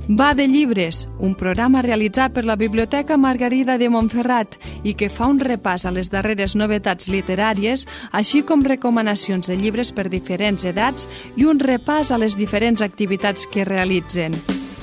Va de llibres, un programa realitzat per la Biblioteca Margarida de Montferrat i que fa un repàs a les darreres novetats literàries, així com recomanacions de llibres per diferents edats i un repàs a les diferents activitats que realitzen.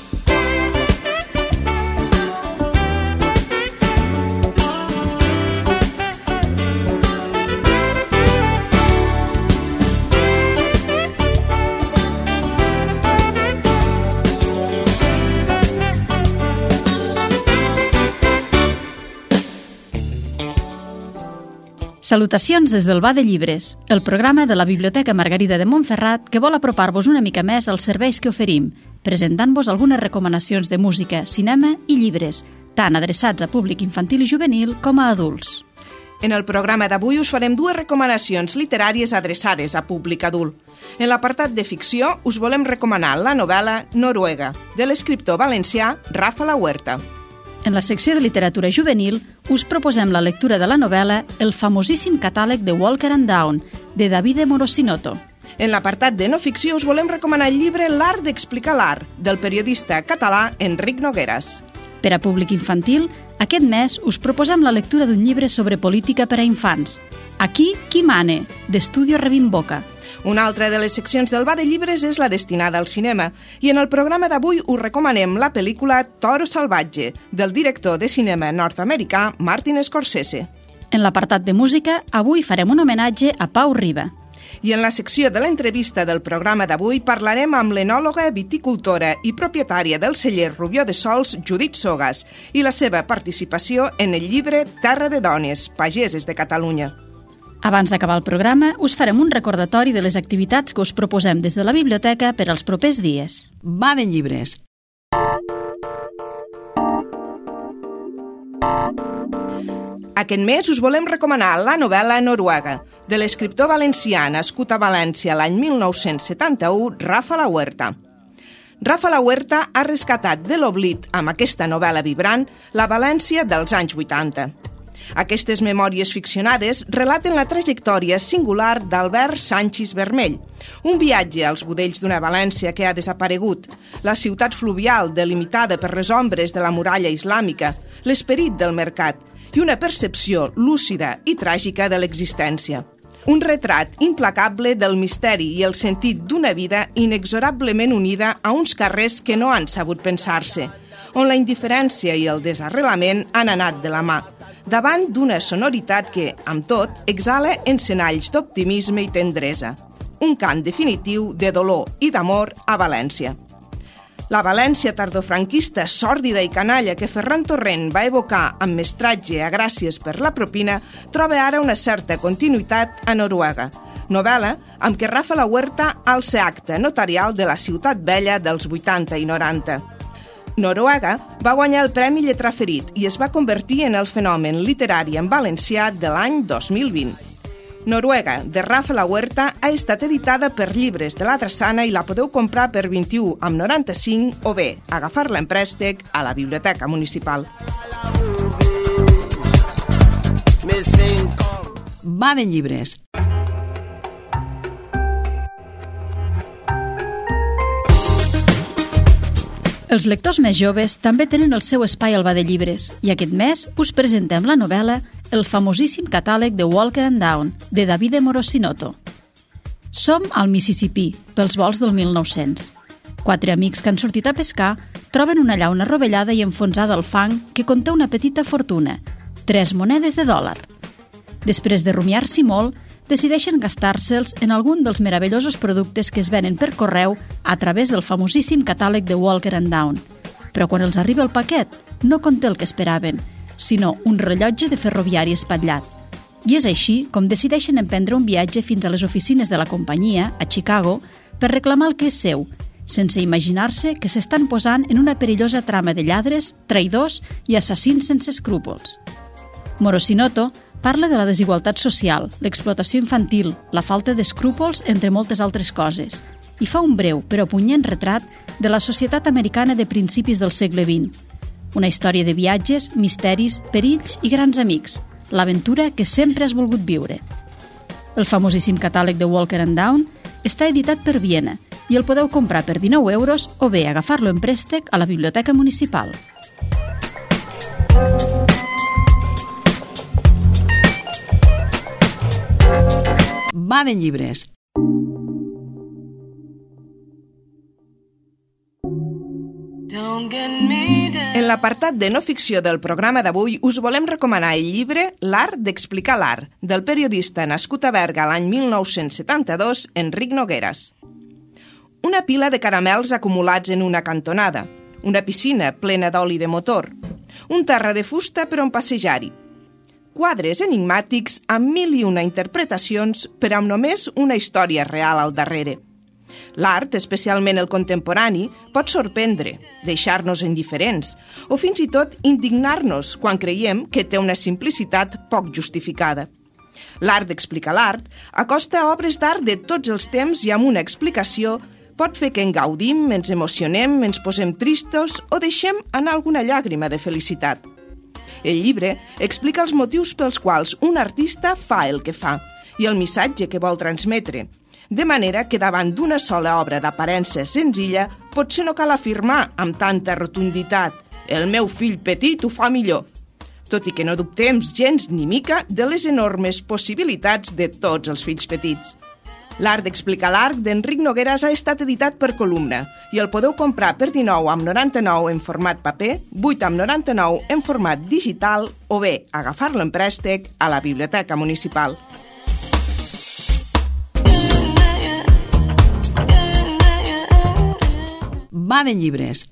Salutacions des del Va de Llibres, el programa de la Biblioteca Margarida de Montferrat que vol apropar-vos una mica més als serveis que oferim, presentant-vos algunes recomanacions de música, cinema i llibres, tant adreçats a públic infantil i juvenil com a adults. En el programa d'avui us farem dues recomanacions literàries adreçades a públic adult. En l'apartat de ficció us volem recomanar la novel·la Noruega, de l'escriptor valencià Rafa La Huerta. En la secció de literatura juvenil us proposem la lectura de la novel·la El famosíssim catàleg de Walker and Down, de Davide Morosinoto. En l'apartat de no ficció us volem recomanar el llibre L'art d'explicar l'art, del periodista català Enric Nogueras. Per a públic infantil, aquest mes us proposem la lectura d'un llibre sobre política per a infants. Aquí, qui mane, d'Estudio Revimboca. Una altra de les seccions del Va de Llibres és la destinada al cinema, i en el programa d'avui us recomanem la pel·lícula Toro Salvatge, del director de cinema nord-americà Martin Scorsese. En l'apartat de música, avui farem un homenatge a Pau Riba. I en la secció de l'entrevista del programa d'avui parlarem amb l'enòloga, viticultora i propietària del celler Rubió de Sols, Judit Sogas, i la seva participació en el llibre Terra de Dones, Pageses de Catalunya. Abans d'acabar el programa, us farem un recordatori de les activitats que us proposem des de la biblioteca per als propers dies. Va de Llibres. Aquest mes us volem recomanar la novel·la Noruega, de l'escriptor valencià nascut a València l'any 1971, Rafa La Huerta. Rafa La Huerta ha rescatat de l'oblit, amb aquesta novel·la vibrant, la València dels anys 80. Aquestes memòries ficcionades relaten la trajectòria singular d'Albert Sanchis Vermell, un viatge als budells d'una València que ha desaparegut, la ciutat fluvial delimitada per les ombres de la muralla islàmica, l'esperit del mercat i una percepció lúcida i tràgica de l'existència. Un retrat implacable del misteri i el sentit d'una vida inexorablement unida a uns carrers que no han sabut pensar-se, on la indiferència i el desarrelament han anat de la mà, davant d'una sonoritat que, amb tot, exhala encenalls d'optimisme i tendresa. Un cant definitiu de dolor i d'amor a València. La València tardofranquista, sòrdida i canalla que Ferran Torrent va evocar amb mestratge a Gràcies per la propina troba ara una certa continuïtat a Noruega, novel·la amb què Rafa La Huerta alça acte notarial de la ciutat vella dels 80 i 90. Noruega va guanyar el Premi Lletrà Ferit i es va convertir en el fenomen literari en valencià de l'any 2020. Noruega, de Rafa La Huerta, ha estat editada per Llibres de la Drassana i la podeu comprar per 21,95 o bé agafar-la en préstec a la Biblioteca Municipal. Va de Llibres. Els lectors més joves també tenen el seu espai al Va de Llibres i aquest mes us presentem la novel·la El famosíssim catàleg de Walker and Down, de Davide Morosinoto. Som al Mississipí, pels volts del 1900. 4 amics que han sortit a pescar troben una llauna rovellada i enfonsada al fang que conté una petita fortuna, 3 monedes de $. Després de rumiar-s'hi molt, decideixen gastar-se'ls en algun dels meravellosos productes que es venen per correu a través del famosíssim catàleg de Walker and Down. Però quan els arriba el paquet, no conté el que esperaven, sinó un rellotge de ferroviari espatllat. I és així com decideixen emprendre un viatge fins a les oficines de la companyia, a Chicago, per reclamar el que és seu, sense imaginar-se que s'estan posant en una perillosa trama de lladres, traïdors i assassins sense escrúpols. Morosinoto parla de la desigualtat social, l'explotació infantil, la falta d'escrúpols, entre moltes altres coses, i fa un breu però punyent retrat de la societat americana de principis del segle XX. Una història de viatges, misteris, perills i grans amics, l'aventura que sempre has volgut viure. El famosíssim catàleg de Walker and Down està editat per Viena i el podeu comprar per 19 euros o bé agafar-lo en préstec a la Biblioteca Municipal. Va de llibres. En l'apartat de no ficció del programa d'avui us volem recomanar el llibre L'art d'explicar l'art, del periodista nascut a Berga l'any 1972, Enric Nogueras. Una pila de caramels acumulats en una cantonada, una piscina plena d'oli de motor, un terra de fusta per on passejar-hi, quadres enigmàtics amb 1001 interpretacions per amb només una història real al darrere. L'art, especialment el contemporani, pot sorprendre, deixar-nos indiferents o fins i tot indignar-nos quan creiem que té una simplicitat poc justificada. L'art d'explicar l'art acosta obres d'art de tots els temps i amb una explicació pot fer que en gaudim, ens emocionem, ens posem tristos o deixem anar alguna llàgrima de felicitat. El llibre explica els motius pels quals un artista fa el que fa i el missatge que vol transmetre, de manera que davant d'una sola obra d'aparença senzilla potser no cal afirmar amb tanta rotunditat «el meu fill petit ho fa millor», tot i que no dubtem gens ni mica de les enormes possibilitats de tots els fills petits. L'art d'explicar l'art d'Enric Nogueras ha estat editat per Columna i el podeu comprar per 19,99 en format paper, 8,99 en format digital o bé agafar-lo en préstec a la Biblioteca Municipal. Va de llibres.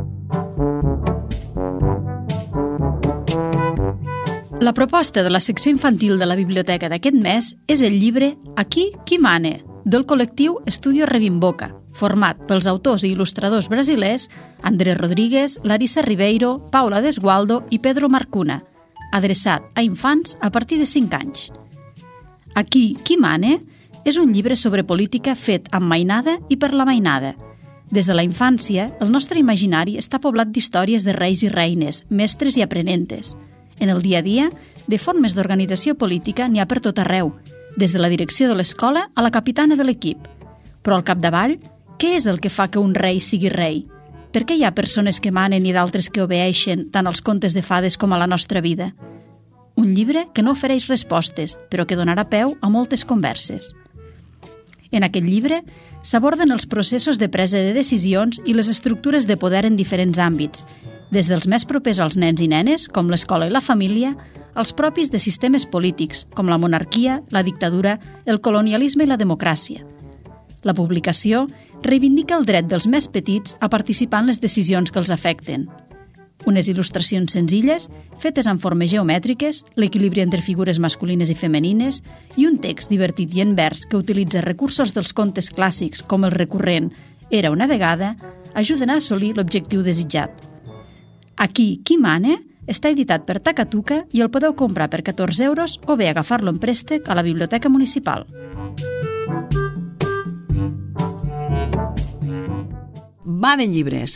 La proposta de la secció infantil de la biblioteca d'aquest mes és el llibre Aquí qui mane, del col·lectiu Estudio Revimboca, format pels autors i il·lustradors brasilers Andrés Rodríguez, Larissa Ribeiro, Paula Desgualdo i Pedro Marcuna, adreçat a infants a partir de 5 anys. Aquí qui mane és un llibre sobre política fet amb mainada i per la mainada. Des de la infància, el nostre imaginari està poblat d'històries de reis i reines, mestres i aprenentes. En el dia a dia, de formes d'organització política n'hi ha per tot arreu, des de la direcció de l'escola a la capitana de l'equip. Però al capdavall, què és el que fa que un rei sigui rei? Per què hi ha persones que manen i d'altres que obeeixen tant als contes de fades com a la nostra vida? Un llibre que no ofereix respostes, però que donarà peu a moltes converses. En aquest llibre s'aborden els processos de presa de decisions i les estructures de poder en diferents àmbits, des dels més propers als nens i nenes, com l'escola i la família, als propis de sistemes polítics, com la monarquia, la dictadura, el colonialisme i la democràcia. La publicació reivindica el dret dels més petits a participar en les decisions que els afecten. Unes il·lustracions senzilles, fetes en formes geomètriques, l'equilibri entre figures masculines i femenines i un text divertit i en vers que utilitza recursos dels contes clàssics com el recurrent Era una vegada, ajuden a assolir l'objectiu desitjat. Aquí qui mane està editat per Takatuka i el podeu comprar per 14 euros o bé agafar-lo en préstec a la Biblioteca Municipal. Va de llibres.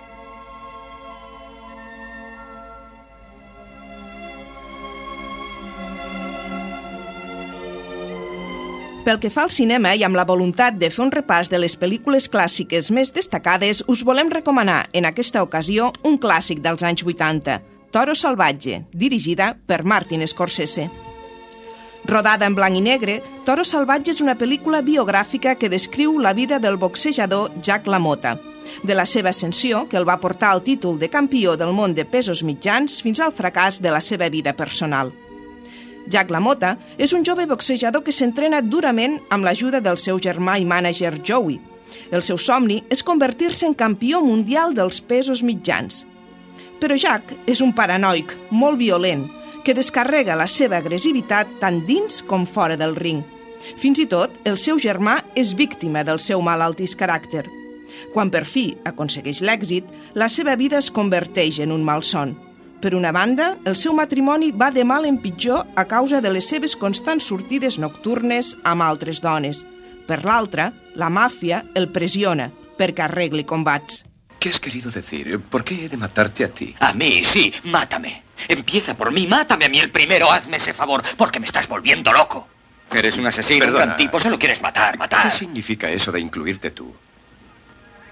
Pel que fa al cinema i amb la voluntat de fer un repàs de les pel·lícules clàssiques més destacades, us volem recomanar en aquesta ocasió un clàssic dels anys 80, Toro Salvatge, dirigida per Martin Scorsese. Rodada en blanc i negre, Toro Salvatge és una pel·lícula biogràfica que descriu la vida del boxejador Jack LaMotta, de la seva ascensió, que el va portar al títol de campió del món de pesos mitjans, fins al fracàs de la seva vida personal. Jack LaMotta és un jove boxejador que s'entrena durament amb l'ajuda del seu germà i mànager Joey. El seu somni és convertir-se en campió mundial dels pesos mitjans. Però Jack és un paranoic molt violent que descarrega la seva agressivitat tant dins com fora del ring. Fins i tot, el seu germà és víctima del seu malaltís caràcter. Quan per fi aconsegueix l'èxit, la seva vida es converteix en un malson. Per una banda, el seu matrimoni va de mal en pitjor a causa de les seves constants sortides nocturnes amb altres dones. Per l'altra, la màfia el pressiona perquè arregli combats. ¿Qué has querido decir? ¿Por qué he de matarte a ti? A mí, sí, mátame. Empieza por mí, mátame a mí el primero, hazme ese favor, porque me estás volviendo loco. Eres un asesino. Un gran tipo, solo quieres matar. ¿Qué significa eso de incluirte tú?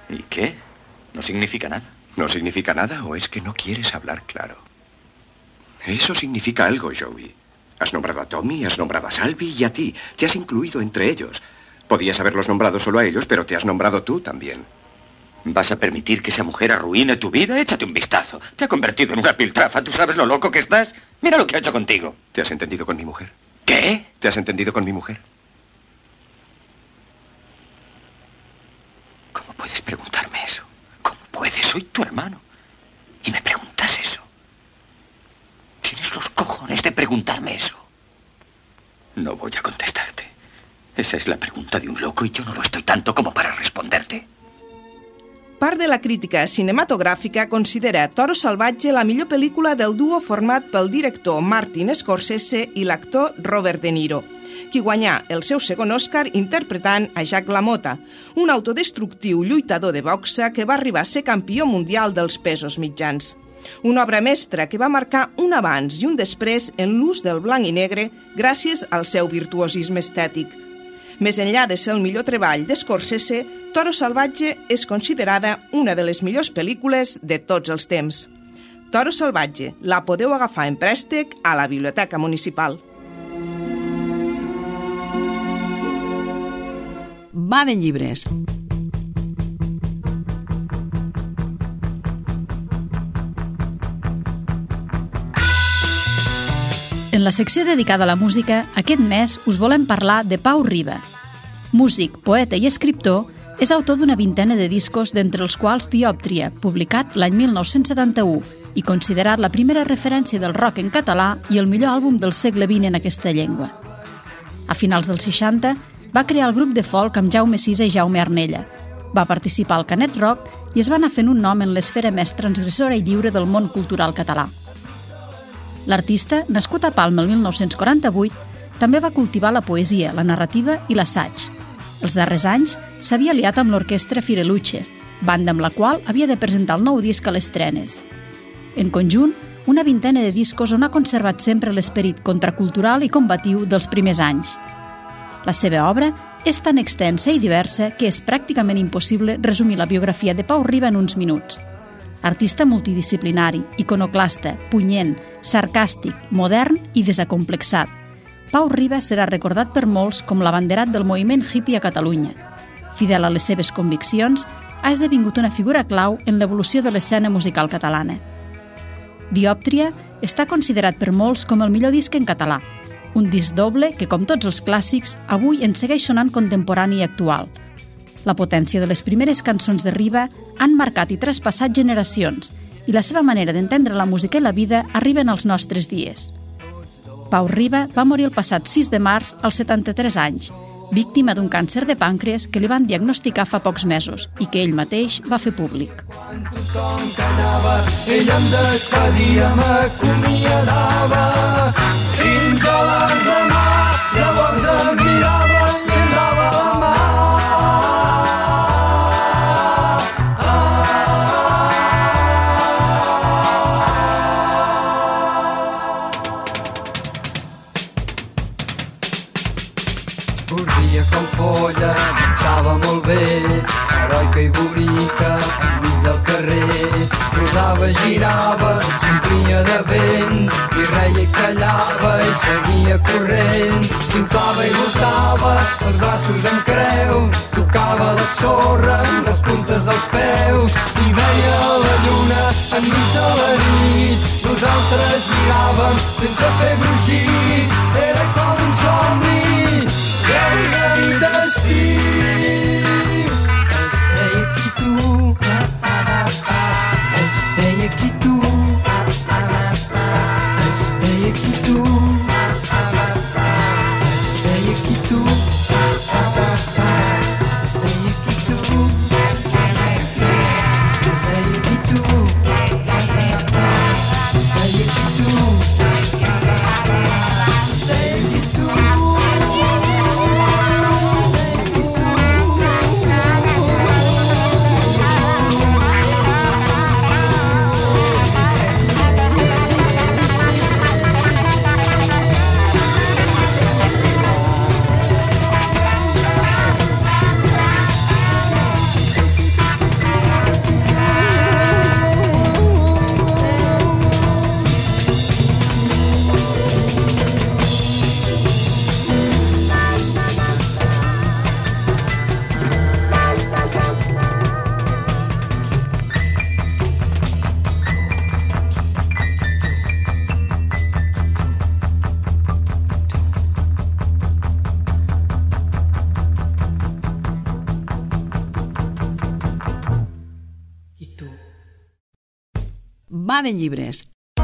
¿Y qué? No significa nada. ¿No significa nada o es que no quieres hablar claro? Eso significa algo, Joey. Has nombrado a Tommy, has nombrado a Salvi y a ti. Te has incluido entre ellos. Podías haberlos nombrado solo a ellos, pero te has nombrado tú también. ¿Vas a permitir que esa mujer arruine tu vida? Échate un vistazo. Te ha convertido en una piltrafa. ¿Tú sabes lo loco que estás? Mira lo que ha hecho contigo. ¿Te has entendido con mi mujer? ¿Qué? ¿Te has entendido con mi mujer? ¿Cómo puedes preguntarme eso? ¿Cómo puedes? Soy tu hermano. Y me preguntas eso. ¿Tienes los cojones de preguntarme eso? No voy a contestarte. Esa es la pregunta de un loco y yo no lo estoy tanto como para responderte. Part de la crítica cinematogràfica considera Toro Salvatge la millor pel·lícula del duo format pel director Martin Scorsese i l'actor Robert De Niro, qui guanyà el seu segon Oscar interpretant a Jack LaMotta, un autodestructiu lluitador de boxa que va arribar a ser campió mundial dels pesos mitjans. Una obra mestra que va marcar un abans i un després en l'ús del blanc i negre gràcies al seu virtuosisme estètic. Més enllà de ser el millor treball d'Scorsese, Toro Salvatge és considerada una de les millors pel·lícules de tots els temps. Toro Salvatge la podeu agafar en préstec a la Biblioteca Municipal. Va de llibres. En la secció dedicada a la música, aquest mes us volem parlar de Pau Riba. Músic, poeta i escriptor, és autor d'una vintena de discos, d'entre els quals Diòptria, publicat l'any 1971 i considerat la primera referència del rock en català i el millor àlbum del segle XX en aquesta llengua. A finals dels 60 va crear el grup de folk amb Jaume Sisa i Jaume Arnella. Va participar al Canet Rock i es va anar fent un nom en l'esfera més transgressora i lliure del món cultural català. L'artista, nascut a Palma el 1948, també va cultivar la poesia, la narrativa i l'assaig. Els darrers anys s'havia aliat amb l'orquestra Fireluce, banda amb la qual havia de presentar el nou disc a les trenes. En conjunt, una vintena de discos on ha conservat sempre l'esperit contracultural i combatiu dels primers anys. La seva obra és tan extensa i diversa que és pràcticament impossible resumir la biografia de Pau Riba en uns minuts. Artista multidisciplinari, iconoclasta, punyent, sarcàstic, modern i desacomplexat, Pau Riba serà recordat per molts com l'abanderat del moviment hippie a Catalunya. Fidel a les seves conviccions, ha esdevingut una figura clau en l'evolució de l'escena musical catalana. Diòptria està considerat per molts com el millor disc en català, un disc doble que, com tots els clàssics, avui en segueix sonant contemporani i actual. La potència de les primeres cançons de Riba han marcat i traspassat generacions i la seva manera d'entendre la música i la vida arriben als nostres dies. Pau Riba va morir el passat 6 de març als 73 anys, víctima d'un càncer de pàncreas que li van diagnosticar fa pocs mesos i que ell mateix va fer públic. Tothom que anava, ell em despedia, m'acomiadava fins a l'endemà, llavors em mirava i em dava la mà. Corria com folla, marxava molt bé, heroica i bonica, enmig del carrer. Rodava, girava, s'omplia de vent, i reia i callava i seguia corrent. S'inflava i voltava, els braços en creu, tocava la sorra amb les puntes dels peus, i veia la lluna enmig de la nit. Nosaltres miràvem sense fer brugir, era com un somni. I destí. Estei aquí tu, estei aquí tu, estei aquí tu, estei aquí tu, estei aquí tu, estei aquí tu, estei aquí tu, estei aquí tu. va de llibres.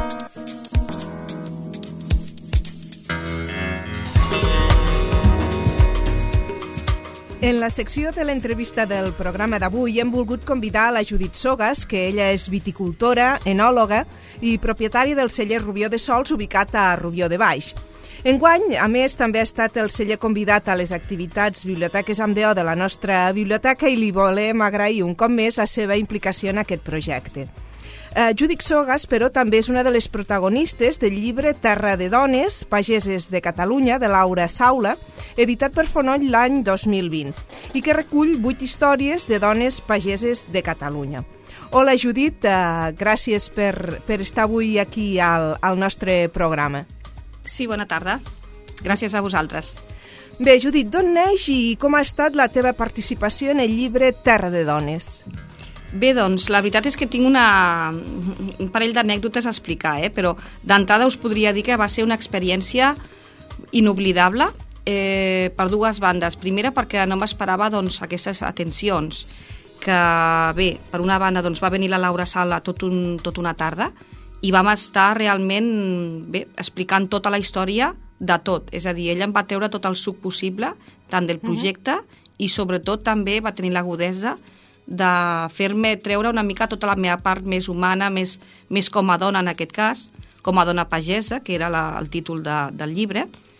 En la secció de l'entrevista del programa d'avui hem volgut convidar a la Judit Sogas, que ella és viticultora, enòloga i propietària del celler Rubió de Sols, ubicat a Rubió de Baix. Enguany, a més, també ha estat el celler convidat a les activitats Biblioteques amb D.O. de la nostra biblioteca i li volem agrair un cop més la seva implicació en aquest projecte. Judit Sogas, però, també és una de les protagonistes del llibre Terra de Dones, Pageses de Catalunya, de Laura Saula, editat per Fonoll l'any 2020, i que recull 8 històries de dones pageses de Catalunya. Hola, Judit, gràcies per estar avui aquí al nostre programa. Sí, bona tarda. Gràcies a vosaltres. Bé, Judit, d'on neix i com ha estat la teva participació en el llibre Terra de Dones? Bé, doncs, la veritat és que tinc un parell d'anècdotes a explicar, però d'entrada us podria dir que va ser una experiència inoblidable per dues bandes. Primera, perquè no m'esperava aquestes atencions, que bé, per una banda va venir la Laura Sala tot una tarda i vam estar realment explicant tota la història de tot. És a dir, ella em va treure tot el suc possible, tant del projecte, i sobretot també va tenir l'agudesa de fer-me treure una mica tota la meva part més humana, més com a dona en aquest cas, com a dona pagesa, que era el títol del llibre,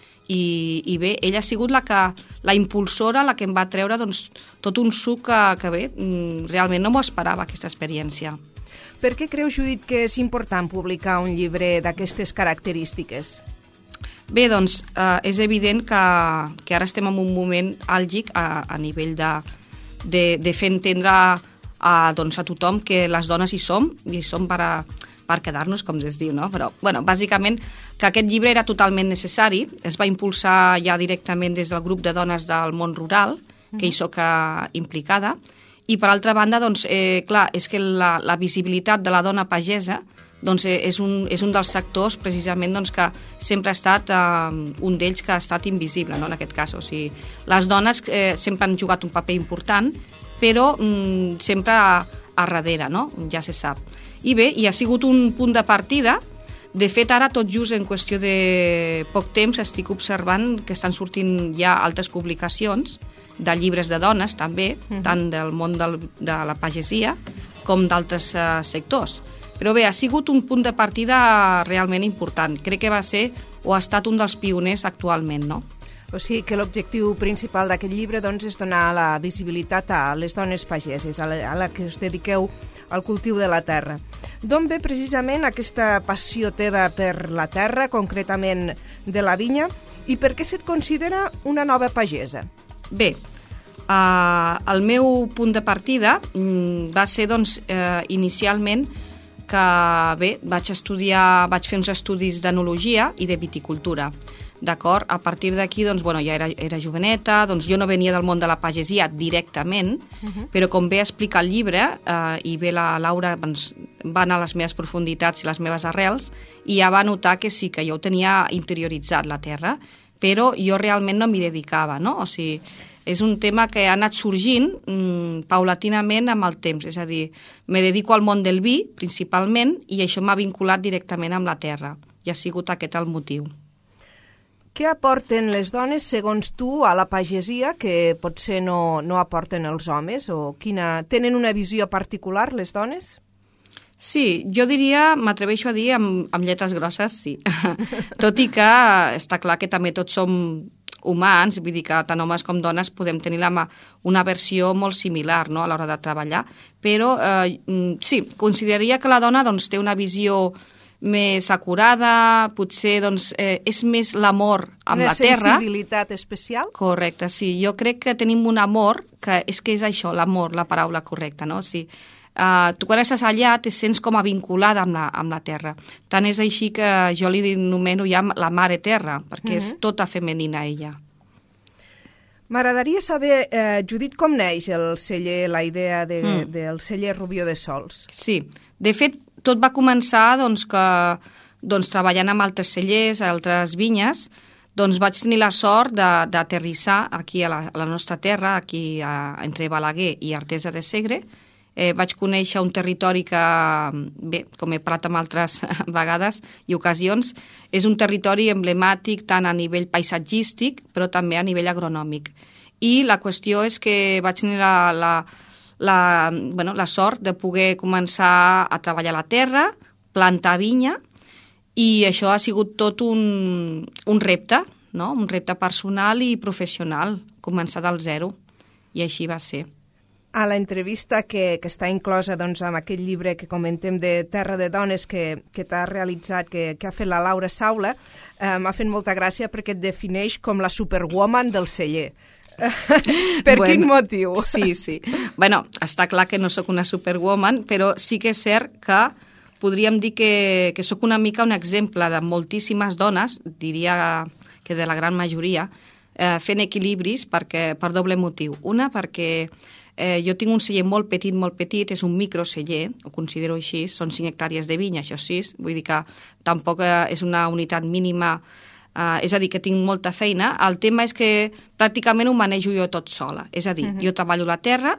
i bé, ella ha sigut la impulsora, la que em va treure tot un suc que bé, realment no m'ho esperava, aquesta experiència. Per què creus, Judit, que és important publicar un llibre d'aquestes característiques? Bé, doncs, és evident que ara estem en un moment àlgic a nivell de fer entendre a tothom que les dones hi som per quedar-nos, com es diu, no? Però, bàsicament, que aquest llibre era totalment necessari. Es va impulsar ja directament des del grup de dones del món rural, que hi soc implicada, i per altra banda, clar, és que la visibilitat de la dona pagesa és un dels sectors precisament que sempre ha estat un d'ells que ha estat invisible, no, en aquest cas. O sigui, les dones sempre han jugat un paper important, però sempre a darrere, no? Ja se sap. I bé, hi ha sigut un punt de partida. De fet, ara, tot just en qüestió de poc temps, estic observant que estan sortint ja altres publicacions de llibres de dones, també, tant del món de la pagesia com d'altres sectors. Però bé, ha sigut un punt de partida realment important. Crec que va ser o ha estat un dels pioners actualment, no? O sigui que l'objectiu principal d'aquest llibre és donar la visibilitat a les dones pageses, a la que us dediqueu al cultiu de la terra. D'on ve precisament aquesta passió teva per la terra, concretament de la vinya, i per què se't considera una nova pagesa? Bé, el meu punt de partida va ser, inicialment, que bé, vaig fer uns estudis d'enologia i de viticultura. D'acord? A partir d'aquí, ja era joveneta, jo no venia del món de la pagesia directament, però com bé explica el llibre, i bé la Laura va anar a les meves profunditats i les meves arrels, i ja va notar que sí, que jo ho tenia interioritzat, la terra, però jo realment no m'hi dedicava, no? O sigui, és un tema que ha anat sorgint paulatinament amb el temps, és a dir, me dedico al món del vi, principalment, i això m'ha vinculat directament amb la terra, i ha sigut aquest el motiu. Què aporten les dones, segons tu, a la pagesia que potser no aporten els homes? O tenen una visió particular, les dones? Sí, jo diria, m'atreveixo a dir amb lletres grosses, sí. Tot i que està clar que també tots som humans, vull dir que tant homes com dones podem tenir una versió molt similar, no?, a l'hora de treballar, però sí, consideraria que la dona té una visió més acurada, potser és més l'amor amb la terra. Una sensibilitat especial? Correcte, sí. Jo crec que tenim un amor, que és això, l'amor, la paraula correcta, no? Sí. Tu quan estàs allà te sents com a vinculada amb la terra. Tant és així que jo li nomeno ja la mare terra, perquè és tota femenina ella. M'agradaria saber, Judit, com neix el celler, la idea del celler Rubió de Sols? Sí, de fet, tot va començar treballant amb altres cellers, altres vinyes, vaig tenir la sort d'aterrissar aquí a la nostra terra, aquí entre Balaguer i Artesa de Segre, Vaig conèixer un territori que, bé, com he parlat amb altres vegades i ocasions, és un territori emblemàtic tant a nivell paisatgístic, però també a nivell agronòmic. I la qüestió és que vaig tenir la sort de poder començar a treballar la terra, plantar vinya, i això ha sigut tot un repte, no? Un repte personal i professional, començar del zero, i així va ser. A l'entrevista que està inclosa doncs, amb aquest llibre que comentem de Terra de Dones que t'ha realitzat, que ha fet la Laura Saula, m'ha fet molta gràcia perquè et defineix com la superwoman del celler. Quin motiu? Sí. Bueno, està clar que no sóc una superwoman, però sí que és cert que podríem dir que sóc una mica un exemple de moltíssimes dones, diria que de la gran majoria, fent equilibris per doble motiu. Una, perquè jo tinc un celler molt petit, és un microceller, ho considero així, són 5 hectàrees de vinya, això sí, vull dir que tampoc és una unitat mínima, és a dir, que tinc molta feina. El tema és que pràcticament ho manejo jo tot sola, és a dir, jo treballo la terra,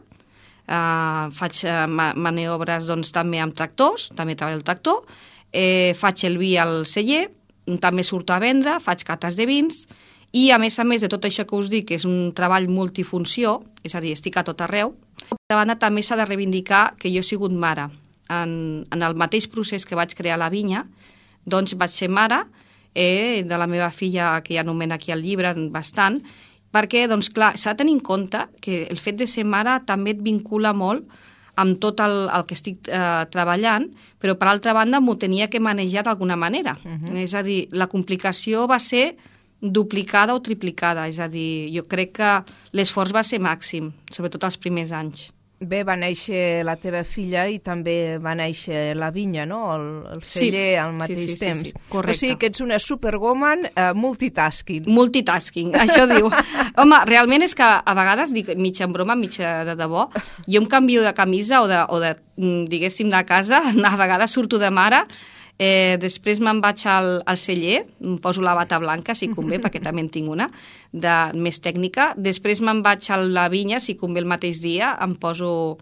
faig maniobres doncs, també amb tractors, també treballo el tractor, faig el vi al celler, també surto a vendre, faig cates de vins, i a més de tot això que us dic, que és un treball multifunció, és a dir, estic a tot arreu, de banda també s'ha de reivindicar que jo he sigut mare. En el mateix procés que vaig crear la vinya, doncs vaig ser mare de la meva filla, que ja anomena aquí al llibre bastant, perquè, doncs clar, s'ha de tenir en compte que el fet de ser mare també et vincula molt amb tot el que estic treballant, però per altra banda m'ho tenia que manejar d'alguna manera. És a dir, la complicació va ser duplicada o triplicada, és a dir, jo crec que l'esforç va ser màxim, sobretot els primers anys. Bé, va néixer la teva filla i també va néixer la vinya, no? El celler al mateix temps. Sí, correcte. O sigui que ets una superwoman multitasking. Multitasking, això diu. Home, realment és que a vegades, dic mitja en broma, mitja de debò, jo em canvio de camisa o de diguéssim, de casa, a vegades surto de mare, després me'n vaig al celler, em poso la bata blanca, si convé, perquè també en tinc una, més tècnica. Després me'n vaig a la vinya, si convé el mateix dia, em poso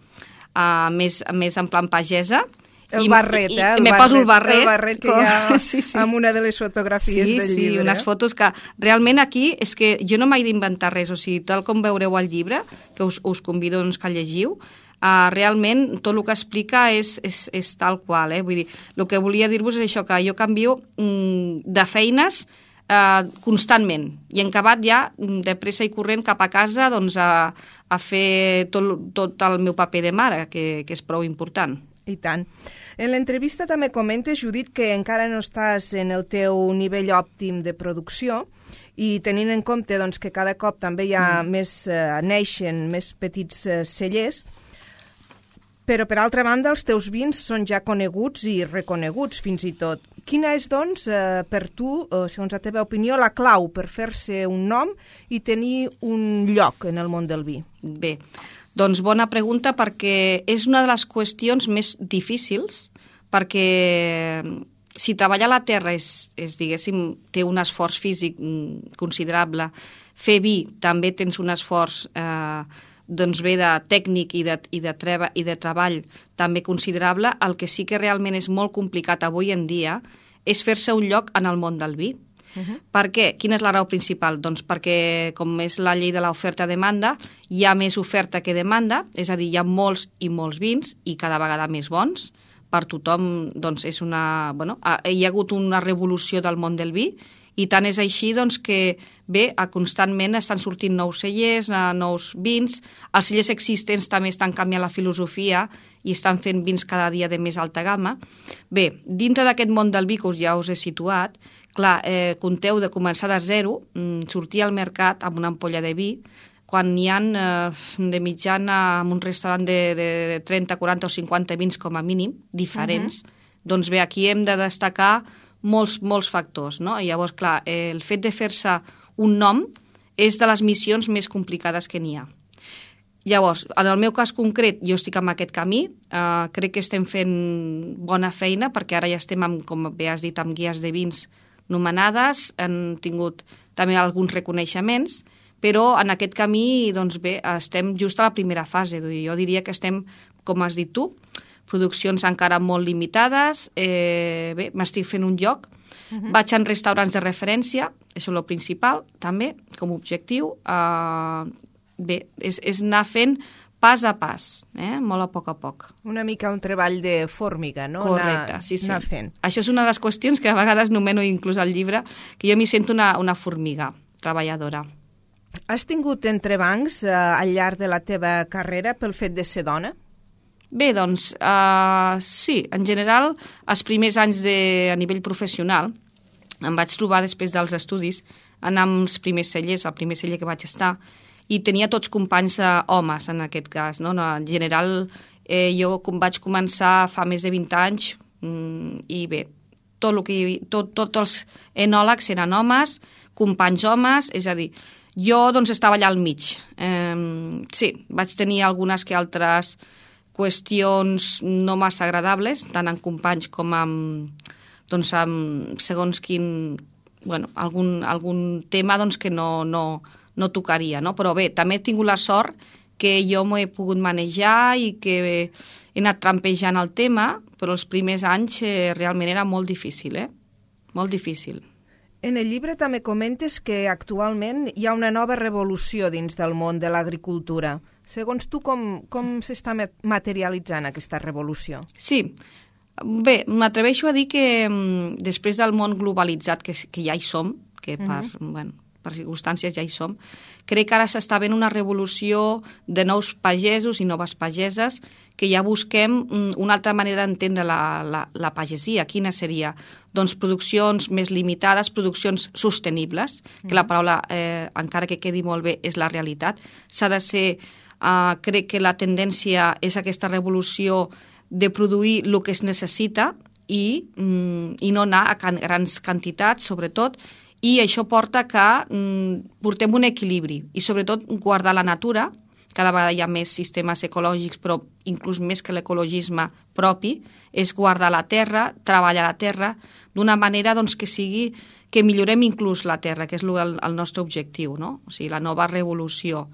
més en plan pagesa. El barret, me poso el barret. El barret que hi ha amb una de les fotografies del llibre. Sí, unes fotos que realment aquí és que jo no m'he d'inventar res, o sigui, tal com veureu al llibre, que us convido doncs, que el llegiu, realment tot el que explica és tal qual, vull dir, el que volia dir-vos és això, que jo canvio de feines constantment i en acabat ja de pressa i corrent cap a casa doncs, a fer tot el meu paper de mare, que és prou important. I tant. En l'entrevista també comentes, Judit, que encara no estàs en el teu nivell òptim de producció i tenint en compte doncs, que cada cop també hi ha neixen més petits cellers, però, per altra banda, els teus vins són ja coneguts i reconeguts, fins i tot. Quina és, doncs, per tu, segons la teva opinió, la clau per fer-se un nom i tenir un lloc en el món del vi? Bé, doncs bona pregunta, perquè és una de les qüestions més difícils, perquè si treballar la terra diguéssim, té un esforç físic considerable, fer vi també tens un esforç doncs ve de tècnic i de treball també considerable. El que sí que realment és molt complicat avui en dia és fer-se un lloc en el món del vi. Per què? Quina és la raó principal? Doncs perquè, com és la llei de l'oferta-demanda, hi ha més oferta que demanda, és a dir, hi ha molts i molts vins i cada vegada més bons. Per tothom doncs, hi ha hagut una revolució del món del vi i tant és així doncs, que bé, constantment estan sortint nous cellers, nous vins. Els cellers existents també estan canviant la filosofia i estan fent vins cada dia de més alta gamma. Bé, dintre d'aquest món del vi que ja us he situat, clar, compteu de començar de zero, sortir al mercat amb una ampolla de vi, quan n'hi ha de mitjana en un restaurant de 30, 40 o 50 vins com a mínim, diferents, doncs bé, aquí hem de destacar molts factors, no? I llavors, clar, el fet de fer-se un nom és de les missions més complicades que n'hi ha. Llavors, en el meu cas concret, jo estic en aquest camí, crec que estem fent bona feina, perquè ara ja estem, com bé has dit, amb guies de vins nomenades, han tingut també alguns reconeixements, però en aquest camí, doncs bé, estem just a la primera fase. Jo diria que estem, com has dit tu, produccions encara molt limitades, bé, m'estic fent un lloc, vaig en restaurants de referència, això és el principal, també, com a objectiu. Bé, és anar fent pas a pas, molt a poc. Una mica un treball de fórmiga, no? Correcte, sí. Anar fent. Això és una de les qüestions que a vegades nomeno inclús al llibre, que jo m'hi sento una formiga treballadora. Has tingut entrebancs al llarg de la teva carrera pel fet de ser dona? Bé, doncs, sí. En general, els primers anys a nivell professional em vaig trobar després dels estudis anar amb els primers cellers, el primer celler que vaig estar, i tenia tots companys homes, en aquest cas. No? En general, jo vaig començar fa més de 20 anys i bé, tots els enòlegs eren homes, companys homes, és a dir, jo doncs estava allà al mig. Sí, vaig tenir algunes que altres qüestions no massa agradables, tant en companys com amb segons quin, bueno, algun tema doncs, que no tocaria, no? Però bé, també he tingut la sort que jo m'ho he pogut manejar i que he anat trampejant el tema, però els primers anys realment era molt difícil, Molt difícil. En el llibre també comentes que actualment hi ha una nova revolució dins del món de l'agricultura. Segons tu, com s'està materialitzant aquesta revolució? Sí. Bé, m'atreveixo a dir que després del món globalitzat que ja hi som, que per circumstàncies ja hi som, crec que ara s'està veient una revolució de nous pagesos i noves pageses que ja busquem una altra manera d'entendre la pagesia. Quina seria? Doncs produccions més limitades, produccions sostenibles, que la paraula, encara que quedi molt bé, és la realitat. S'ha de ser, crec que la tendència és aquesta revolució de produir el que es necessita i no anar a grans quantitats, sobretot, i això porta que portem un equilibri i sobretot guardar la natura. Cada vegada hi ha més sistemes ecològics, però inclús més que l'ecologisme propi, és guardar la terra, treballar la terra, d'una manera doncs, que millorem inclús la terra, que és el nostre objectiu, no? O sigui, la nova revolució.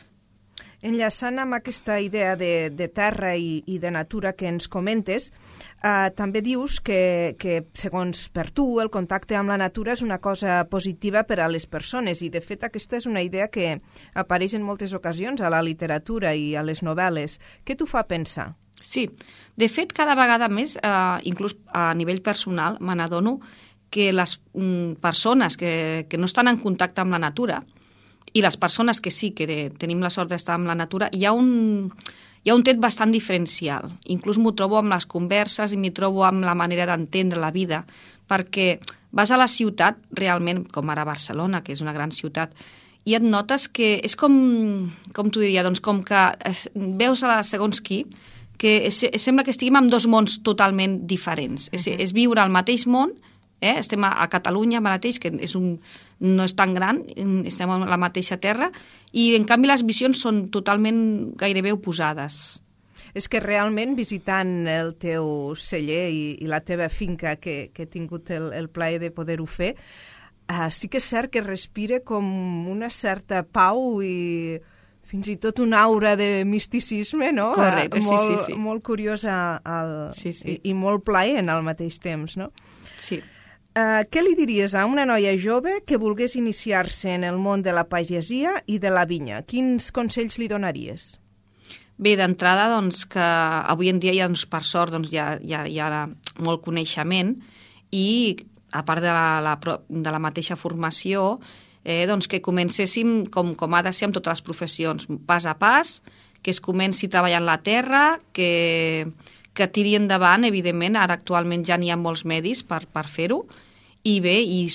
Enllaçant amb aquesta idea de terra i de natura que ens comentes, també dius que, segons per tu, el contacte amb la natura és una cosa positiva per a les persones i, de fet, aquesta és una idea que apareix en moltes ocasions a la literatura i a les novel·les. Què t'ho fa pensar? Sí. De fet, cada vegada més, inclús a nivell personal, me n'adono que les persones que no estan en contacte amb la natura i les persones que sí que tenim la sort d'estar amb la natura, hi ha un tret bastant diferencial. Inclús m'ho trobo amb les converses i m'hi trobo amb la manera d'entendre la vida, perquè vas a la ciutat, realment, com ara Barcelona, que és una gran ciutat, i et notes que és com t'ho diria, doncs com que veus a segons qui, que sembla que estiguem en dos mons totalment diferents. És viure al mateix món, estem a Catalunya mateix, que no és tan gran, estem a la mateixa terra, i en canvi les visions són totalment gairebé oposades. És que realment visitant el teu celler i la teva finca, que he tingut el plaer de poder-ho fer, sí que és cert que respira com una certa pau i fins i tot una aura de misticisme, no? Correcte, sí. Molt curiosa sí. I molt plaent al mateix temps, no? Sí. Què li diries a una noia jove que volgués iniciar-se en el món de la pagesia i de la vinya? Quins consells li donaries? Bé, d'entrada, doncs, que avui en dia, per sort, doncs, hi ha molt coneixement i, a part de la mateixa formació, doncs, que comencéssim com ha de ser amb totes les professions, pas a pas, que es comenci treballant la terra, que tiri endavant, evidentment, ara actualment ja n'hi ha molts medis per fer-ho, i bé,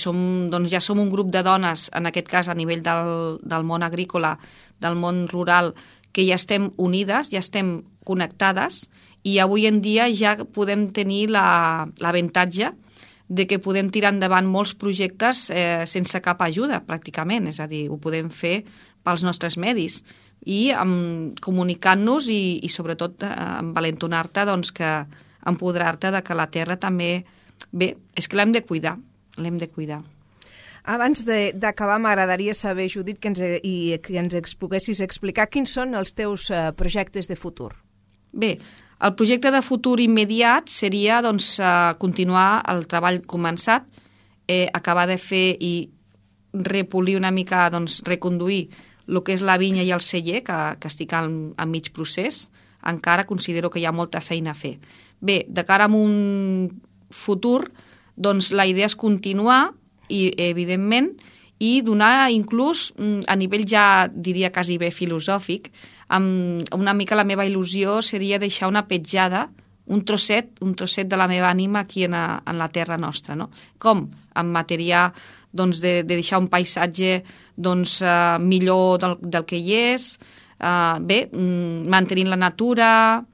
ja som un grup de dones, en aquest cas a nivell del món agrícola, del món rural, que ja estem unides, ja estem connectades, i avui en dia ja podem tenir l'avantatge de que podem tirar endavant molts projectes sense cap ajuda, pràcticament, és a dir, ho podem fer pels nostres medis, i comunicant-nos i sobretot envalentonar-te, doncs, que empoderar-te de que la terra també... Bé, és que l'hem de cuidar. Abans d'acabar, m'agradaria saber, Judit, que ens poguessis explicar quins són els teus projectes de futur. Bé, el projecte de futur immediat seria doncs, continuar el treball començat, acabar de fer i repolir una mica, doncs, reconduir el que és la vinya i el celler, que estic en mig procés. Encara considero que hi ha molta feina a fer. Bé, de cara a un futur, doncs la idea és continuar, i evidentment, i donar inclús, a nivell ja diria quasi bé filosòfic, una mica la meva il·lusió seria deixar una petjada, un trosset de la meva ànima aquí en la terra nostra, no? Com? En matèria doncs, de deixar un paisatge doncs, millor del que hi és, bé, mantenint la natura.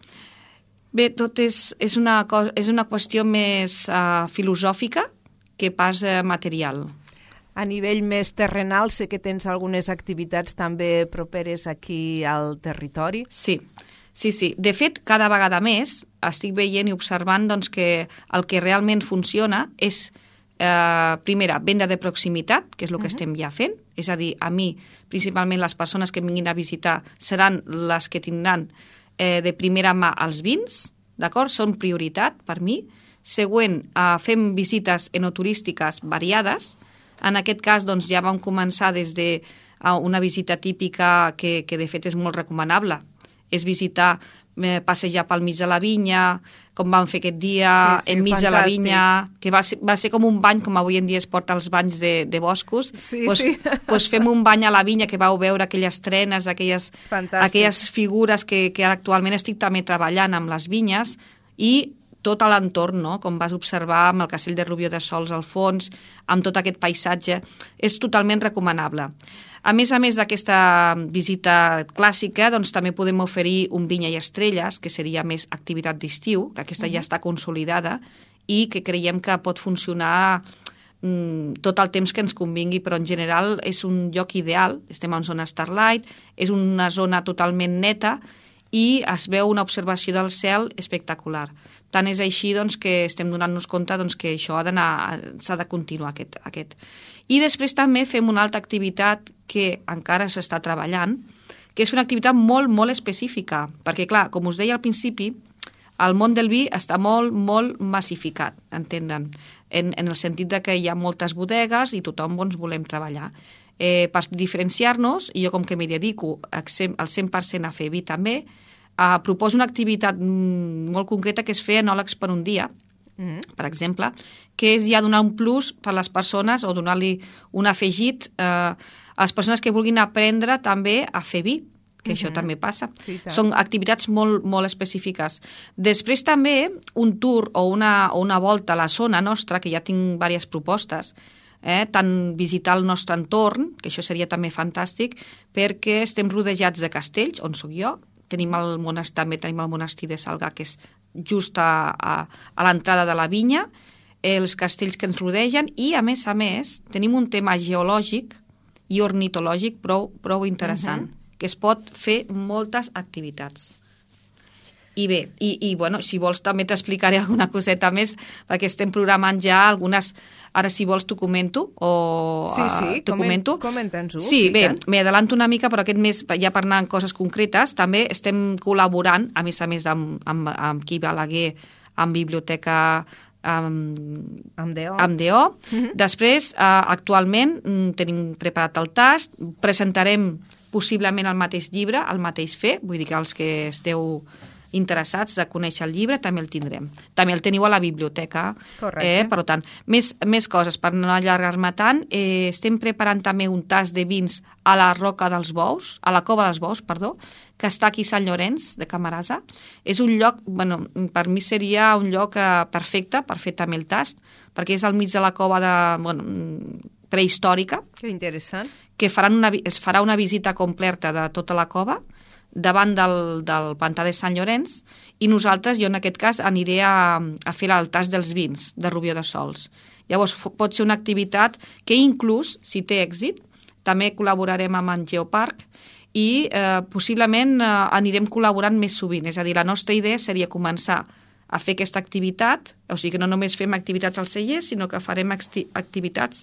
Bé, tot és una qüestió més filosòfica que pas material. A nivell més terrenal, sé que tens algunes activitats també properes aquí al territori. Sí. De fet, cada vegada més estic veient i observant doncs, que el que realment funciona és, primera, venda de proximitat, que és el que estem ja fent. És a dir, a mi, principalment les persones que vinguin a visitar seran les que tindran de primera mà els vins, d'acord? Són prioritat per mi. Següent, fem visites enoturístiques variades. En aquest cas, doncs, ja vam començar des de una visita típica que de fet és molt recomanable. És visitar, passejar pel mig de la vinya, com vam fer aquest dia, enmig de la vinya, que va ser com un bany, com avui en dia es porta als banys de boscos. Pues fem un bany a la vinya, que vau veure aquelles trenes, aquelles figures que actualment estic també treballant amb les vinyes, i tot a l'entorn, no? Com vas observar amb el castell de Rubió de Sols al fons, amb tot aquest paisatge, és totalment recomanable. A més d'aquesta visita clàssica, doncs també podem oferir un vinya i estrelles, que seria més activitat d'estiu, que aquesta ja està consolidada i que creiem que pot funcionar tot el temps que ens convingui, però en general és un lloc ideal. Estem en zona Starlight, és una zona totalment neta i es veu una observació del cel espectacular. Tant és així doncs, que estem donant-nos compte doncs, que això s'ha de continuar. Aquest. I després també fem una altra activitat que encara s'està treballant, que és una activitat molt, molt específica, perquè, clar, com us deia al principi, el món del vi està molt, molt massificat, entenen? En el sentit de que hi ha moltes bodegues i tothom volem treballar. Per diferenciar-nos, i jo com que m'hi dedico al 100% a fer vi també, proposo una activitat molt concreta que és fer enòlegs per un dia, per exemple, que és ja donar un plus per les persones o donar-li un afegit a les persones que vulguin aprendre també a fer vi, que això també passa. Sí, són activitats molt, molt específiques. Després també un tour o una volta a la zona nostra, que ja tinc diverses propostes, tant visitar el nostre entorn, que això seria també fantàstic, perquè estem rodejats de castells, on soc jo, també tenim el monestir de Salgar, que és just a l'entrada de la vinya, els castells que ens rodegen, i a més tenim un tema geològic i ornitològic prou interessant, que es pot fer moltes activitats. I bé, bueno, si vols també t'explicaré alguna coseta més, perquè estem programant ja algunes... Ara, si vols, t'ho comento o t'ho comento. Comenta'ns-ho. Sí, bé, m'he adelanto una mica, però aquest mes, ja per anar en coses concretes, també estem col·laborant, a més amb Qui Balaguer, amb Biblioteca amb DO. Després, actualment, tenim preparat el tast, presentarem possiblement el mateix llibre, el mateix fer, vull dir que els que esteu interessats de conèixer el llibre també el tindrem. També el teniu a la biblioteca. Correcte. Per tant, més coses, per no allargar-me tant, estem preparant també un tast de vins a la Roca dels Bous, a la Cova dels Bous, perdó, que està aquí a Sant Llorenç de Camarasa. És un lloc, bueno, per mi seria un lloc perfecte per fer també el tast, perquè és al mig de la cova prehistòrica. Que interessant. Que es farà una visita completa de tota la cova, davant del pantà de Sant Llorenç, i nosaltres, jo en aquest cas, aniré a fer el tast dels vins de Rubió de Sols. Llavors, pot ser una activitat que inclús, si té èxit, també col·laborarem amb en Geoparc i possiblement anirem col·laborant més sovint. És a dir, la nostra idea seria començar a fer aquesta activitat, o sigui que no només fem activitats al celler, sinó que farem activitats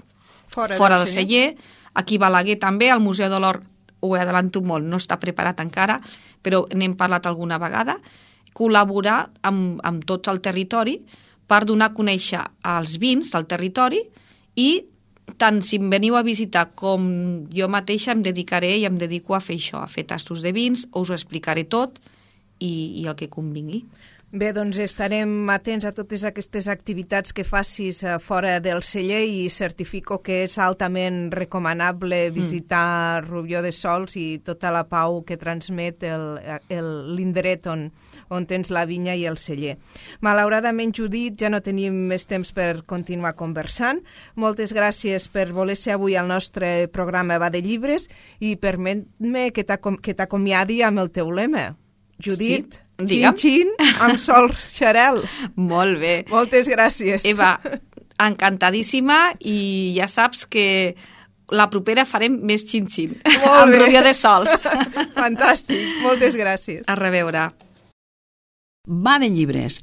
fora del celler. Aquí a Balaguer també, al Museu de l'Or, ho adelanto molt, no està preparat encara, però n'hem parlat alguna vegada, col·laborar amb tot el territori per donar a conèixer els vins del territori i tant si em veniu a visitar com jo mateixa em dedicaré i em dedico a fer això, a fer tastos de vins, us ho explicaré tot i el que convingui. Bé, doncs estarem atents a totes aquestes activitats que facis fora del celler i certifico que és altament recomanable visitar Rubió de Sols i tota la pau que transmet l'indret on tens la vinya i el celler. Malauradament, Judit, ja no tenim més temps per continuar conversant. Moltes gràcies per voler ser avui al nostre programa Va de Llibres i permet-me que t'acomiadi amb el teu lema. Judit, sí, xin-xin amb Sol Xarel. Molt bé. Moltes gràcies. Eva, encantadíssima i ja saps que la propera farem més xin-xin. Amb Rubió de Sols. Fantàstic, moltes gràcies. A reveure. Va de llibres.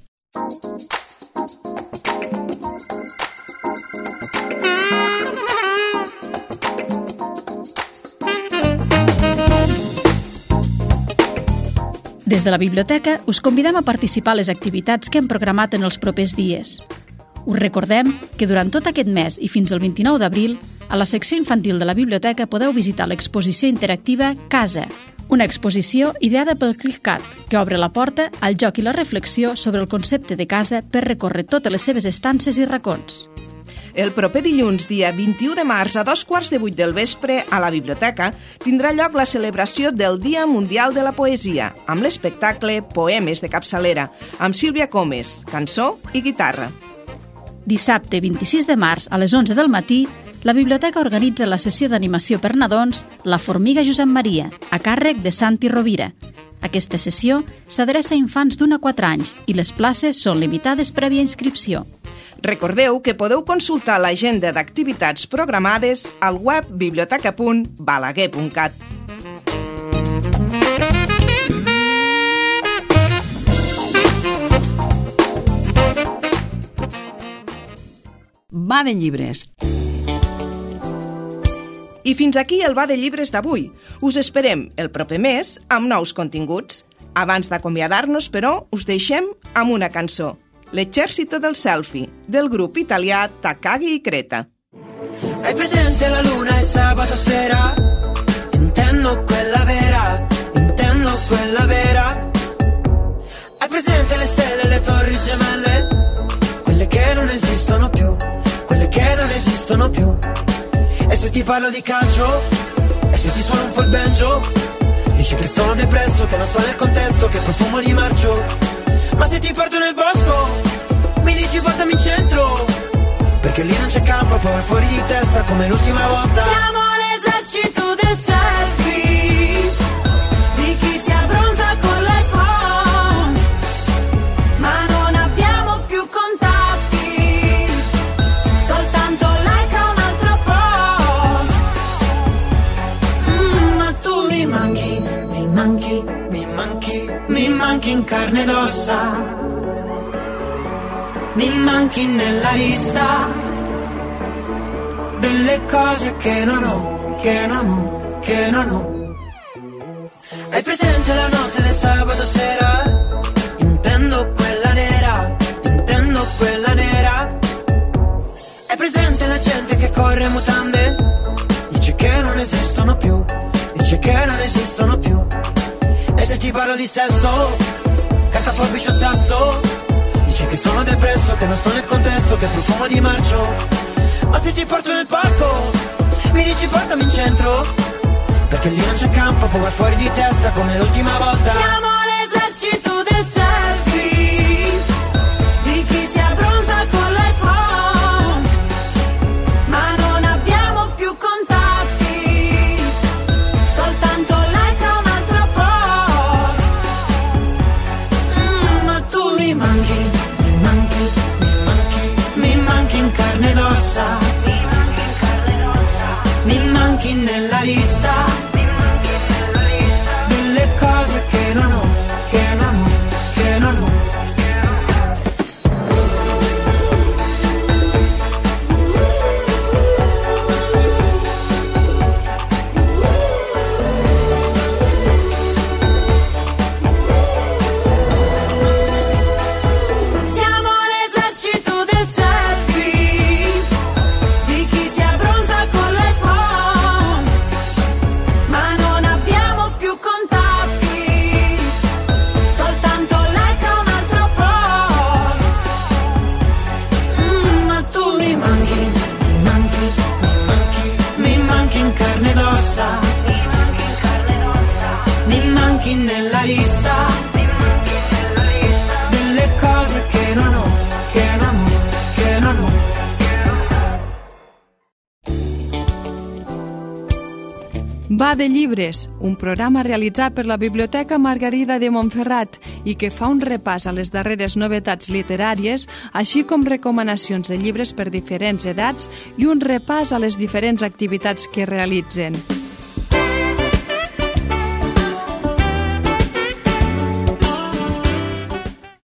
Des de la biblioteca us convidem a participar a les activitats que hem programat en els propers dies. Us recordem que durant tot aquest mes i fins al 29 d'abril, a la secció infantil de la biblioteca podeu visitar l'exposició interactiva Casa, una exposició ideada pel ClickCat, que obre la porta al joc i la reflexió sobre el concepte de casa per recórrer totes les seves estances i racons. El proper dilluns, dia 21 de març, a 7:15 del vespre, a la biblioteca, tindrà lloc la celebració del Dia Mundial de la Poesia, amb l'espectacle Poemes de capçalera, amb Sílvia Comes, cançó i guitarra. Dissabte 26 de març, a les 11 del matí, la biblioteca organitza la sessió d'animació per nadons La Formiga Josep Maria, a càrrec de Santi Rovira. Aquesta sessió s'adreça a infants d'1 a 4 anys i les places són limitades prèvia inscripció. Recordeu que podeu consultar l'agenda d'activitats programades al web biblioteca.balaguer.cat. Va de llibres. I fins aquí el Va de Llibres d'avui. Us esperem el proper mes amb nous continguts. Abans d'acomiadar-nos, però, us deixem amb una cançó. L'Esercito del Selfie, del grup italià Takagi i Creta. Hai presente la luna e sabato sera? Intendo quella vera, intendo quella vera. Hai presente le stelle e le torri gemelle? Quelle che non esistono più, quelle che non esistono più. E se ti parlo di calcio? E se ti suono un po' il banjo? Dici che sono depresso, che non sto nel contesto, che profumo di marcio. Ma se ti porto nel bosco, mi dici portami in centro, perché lì non c'è campo, poi vai fuori di testa come l'ultima volta. Siamo l'esercito del selfie, di chi si abbronza con l'iPhone, ma non abbiamo più contatti, soltanto like a un altro post. Ma tu mi manchi, mi manchi, mi manchi, mi manchi in carne ed ossa, mi manchi nella lista delle cose che non ho, che non ho, che non ho. Hai presente la notte del sabato sera? Intendo quella nera, intendo quella nera. Hai presente la gente che corre a mutande? Dice che non esistono più, dice che non esistono più. E se ti parlo di sesso, carta, forbice o sasso, dici che sono depresso, che non sto nel contesto, che profumo di marcio. Ma se ti porto nel parco, mi dici portami in centro, perché lì non c'è campo, poi vai fuori di testa come l'ultima volta. Siamo l'esercito del selfie, di chi si abbronza con l'iPhone, ma non abbiamo più contatti, soltanto like a un altro post. Ma tu mi manchi, mi manchi, mi manchi, mi manchi in carne ed ossa, mi manchi nella lista delle cose che non ho, che non ho, che non ho. Va de llibres, un programa realitzat per la Biblioteca Margarida de Montferrat i que fa un repàs a les darreres novetats literàries, així com recomanacions de llibres per diferents edats i un repàs a les diferents activitats que realitzen.